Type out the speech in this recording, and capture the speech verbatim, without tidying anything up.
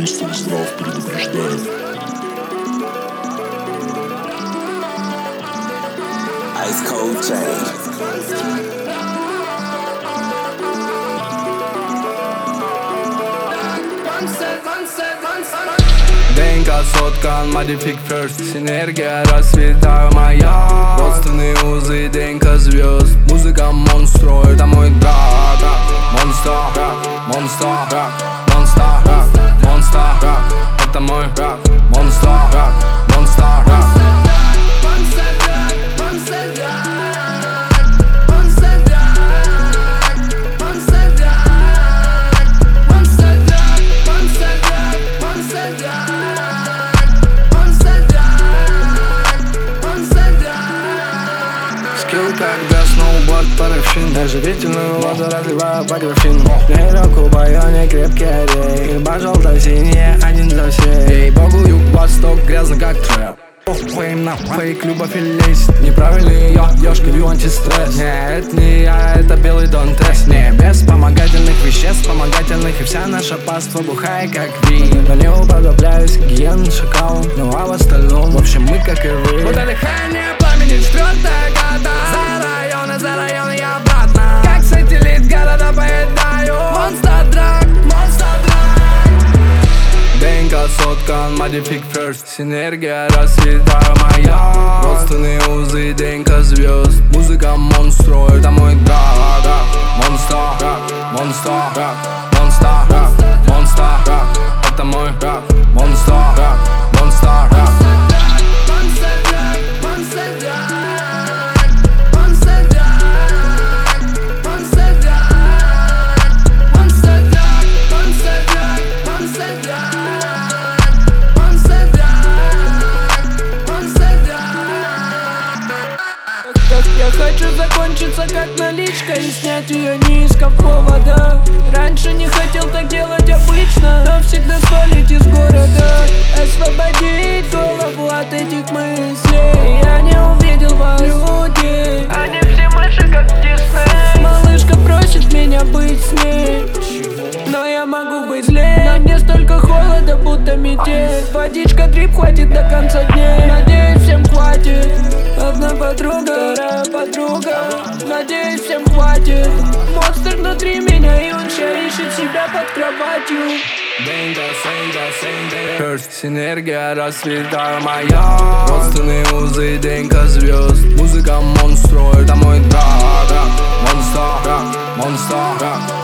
монстр здрав предупреждает. Ice Cold Change. ДНК соткан, Modific First. Синергия расцветаю моя. Родственные узы, ДНК звезд. Музыка монстро, это мой драг. Монстр, монстр, монстр, монстр. Это мой драг. Монстр, монстр. Скилл, когда сноуборд парашин. Оживительную воду разливаю по графину. Нейроку байоне крепкий орей. Ирба желто-синяя, один за всех. Ей богу, юг-восток, грязно как трэп. Фейм на фейк, любовь и лезть. Неправильный я, я шкалю антистресс. Не, это не я, это белый Дон Тесс. Не, без вспомогательных веществ, вспомогательных. И вся наша паства бухая как вин. Но не уподобляюсь ген, шакалу. Ну а в остальном, в общем, мы как и вы. Вот дыхание пламени, четвертая года. За районы, за районы я обратно. Как сателлит города поедаю. Монстр драг, монстр драг. ДНК соткан, Modific First. Синергия расцветаю моя. Родственные узы, ДНК звезд. Музыка монстро, это мой драг. Монстр, монстр, монстр, монстр. Это мой драг. Монстр, монстр. Я хочу закончиться как наличка и снять ее не искав повода. Раньше не хотел так делать обычно, но всегда свалить из города. Освободить голову от этих мыслей. Я не увидел вас, люди. Они все мыши как Дисней. Малышка просит меня быть с ней, но я могу быть злей. На мне столько холода, будто метель. Водичка дрип хватит до конца дней. Надеюсь, всем хватит. Одна подруга, вторая подруга. Надеюсь, всем хватит. Монстр внутри меня, и он ща ищет себя под кроватью. First. Синергия расцветаю моя. Родственные узы, ДНК звезд. Музыка монстро, это мой драг. Монстр, монстр.